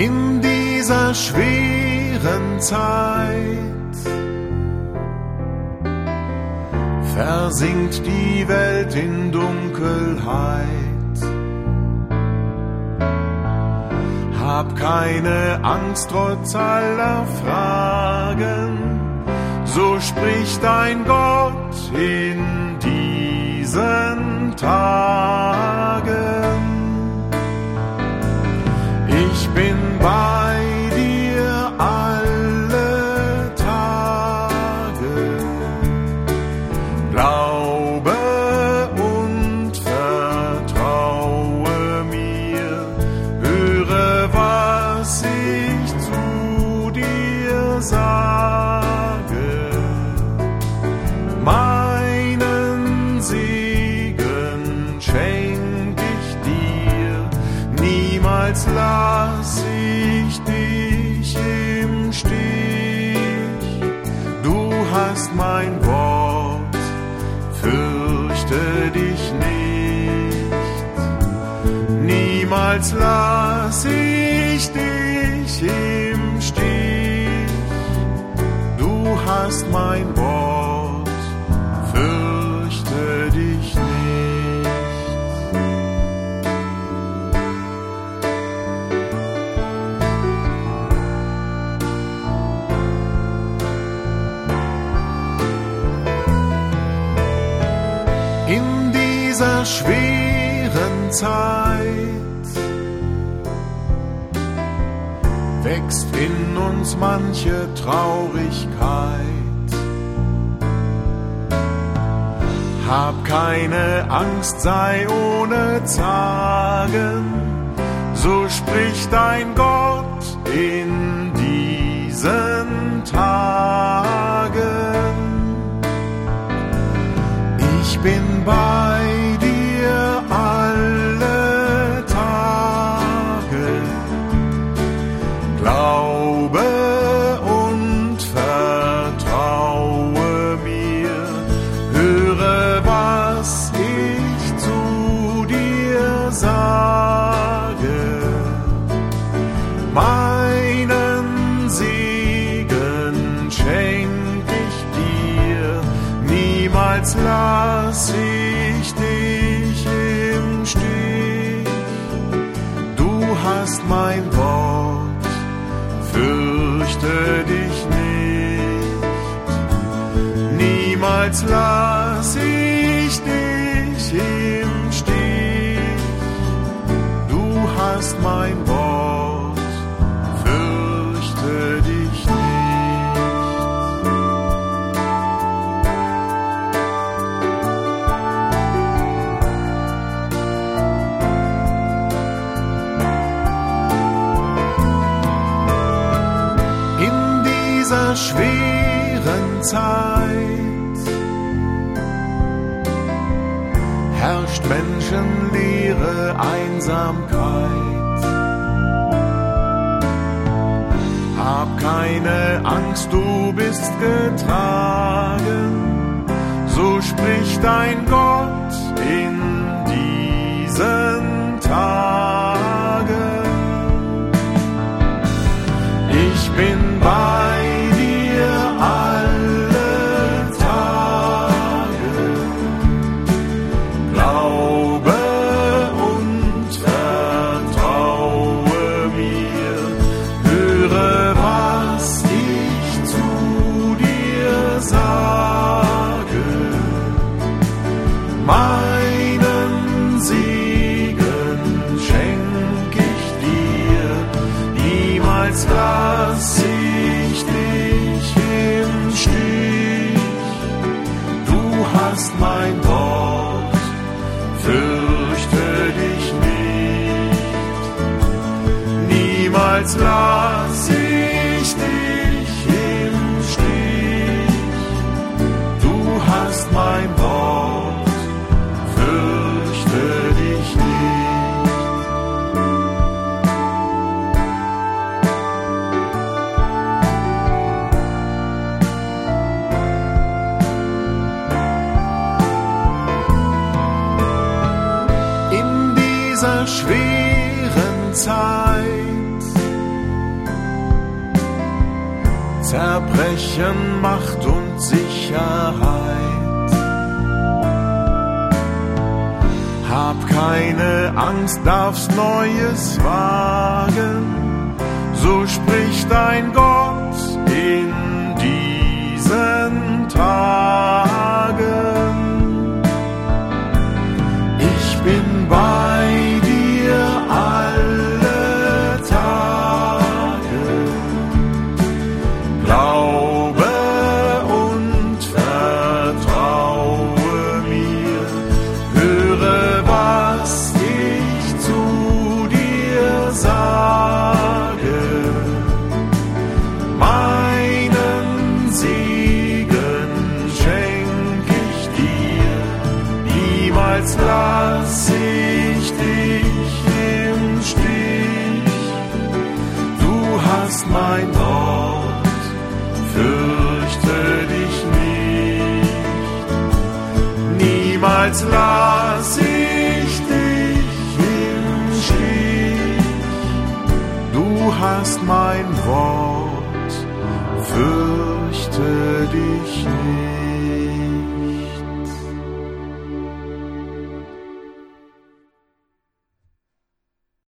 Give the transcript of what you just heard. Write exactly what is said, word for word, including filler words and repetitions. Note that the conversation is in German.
In dieser schweren Zeit versinkt die Welt in Dunkelheit. Hab keine Angst trotz aller Fragen, so spricht dein Gott in diesen Tagen. Ich bin bei dir alle Tage, glaube und vertraue mir, höre, was ich zu dir sage. Meinen Segen schenk ich dir, niemals lass ich dich im Stich. Du hast mein Wort, fürchte dich nicht. Niemals lass ich dich im Stich. Du hast mein Wort, fürchte dich nicht. In dieser schweren Zeit wächst in uns manche Traurigkeit. Hab keine Angst, sei ohne Zagen, so spricht dein Gott in diesen Tagen. Ich bin bei dir alle Tage, glaube und vertraue mir, höre, was ich zu dir sage. Meinen Segen schenk ich dir, niemals lass ich dich im Stich. Du hast mein Wort, fürchte dich nicht. Niemals lass ich dich im Stich. Du hast mein Wort, fürchte dich nicht. In dieser schweren Zeit herrscht menschenleere Einsamkeit. Hab keine Angst, du bist getragen, so spricht dein Gott in diesen Tagen. Ich bin bei dir alle Tage, glaube und vertraue mir, höre, was ich zu dir sage. Meinen Segen schenk ich dir, niemals lass ich dich im Stich. Du hast mein Wort, fürchte dich nicht. Niemals lass ich dich im Stich. Du hast mein Wort, fürchte dich nicht. In dieser schweren Zeit Zerbrechen, Macht und Sicherheit. Hab keine Angst, darfst Neues wagen, so spricht dein Gott in diesen Tagen. Ich bin bei dir alle Tage, glaube und vertraue mir, höre, was ich zu dir sage. Meinen Segen schenk ich dir, niemals lass ich dich im Stich. Du hast mein Wort, fürchte dich nicht. Niemals lass ich dich im Stich. Du hast mein Wort, fürchte dich nicht.